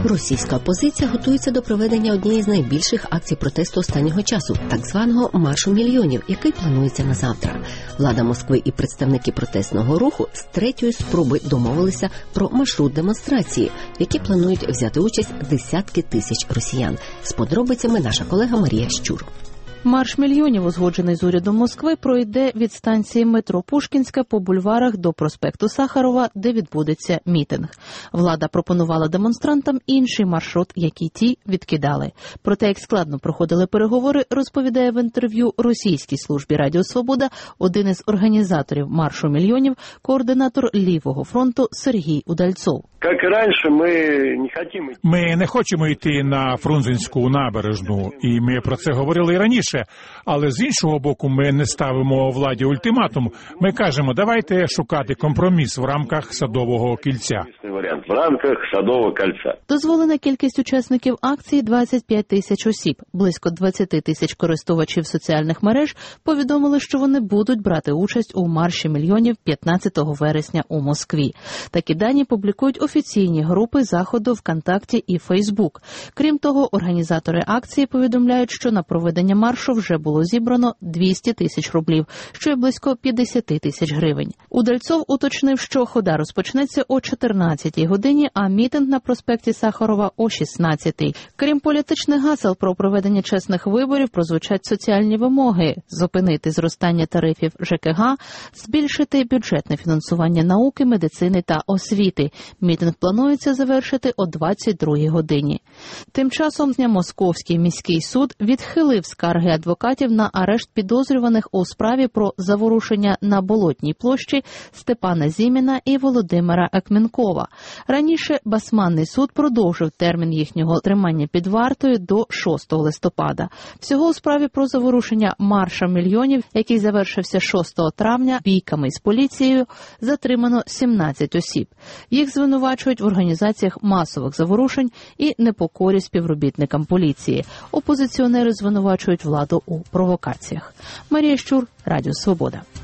Російська опозиція готується до проведення однієї з найбільших акцій протесту останнього часу – так званого «Маршу мільйонів», який планується на завтра. Влада Москви і представники протестного руху з третьої спроби домовилися про маршрут демонстрації, в якій планують взяти участь десятки тисяч росіян. З подробицями наша колега Марія Щур. Марш мільйонів, узгоджений з урядом Москви, пройде від станції метро Пушкінська по бульварах до проспекту Сахарова, де відбудеться мітинг. Влада пропонувала демонстрантам інший маршрут, який ті відкидали. Про те, як складно проходили переговори, розповідає в інтерв'ю російській службі Радіо Свобода один із організаторів Маршу мільйонів, координатор Лівого фронту Сергій Удальцов. Ми не хочемо йти на Фрунзенську набережну, і ми про це говорили і раніше. Але з іншого боку, ми не ставимо владі ультиматум. Ми кажемо, давайте шукати компроміс в рамках Садового кільця. Дозволена кількість учасників акції – 25 тисяч осіб. Близько 20 тисяч користувачів соціальних мереж повідомили, що вони будуть брати участь у Марші мільйонів 15 вересня у Москві. Такі дані публікують офіційні групи заходу ВКонтакті і Фейсбук. Крім того, організатори акції повідомляють, що на проведення маршу вже було зібрано 200 тисяч рублів, що є близько 50 тисяч гривень. Удальцов уточнив, що хода розпочнеться о 14-й годині, а мітинг на проспекті Сахарова о 16-й. Крім політичних гасел про проведення чесних виборів, прозвучать соціальні вимоги – зупинити зростання тарифів ЖКГ, збільшити бюджетне фінансування науки, медицини та освіти. Мітинг планується завершити о 22-й годині. Тим часом Московський міський суд відхилив скарги адвокатів на арешт підозрюваних у справі про заворушення на Болотній площі Степана Зіміна і Володимира Екменкова. Раніше Басманний суд продовжив термін їхнього тримання під вартою до 6 листопада. Всього у справі про заворушення Марша мільйонів, який завершився 6 травня бійками з поліцією, затримано 17 осіб. Їх звинувачують в організаціях масових заворушень і непокорі співробітникам поліції. Опозиціонери звинувачують владу у провокаціях. Марія Щур, Радіо Свобода.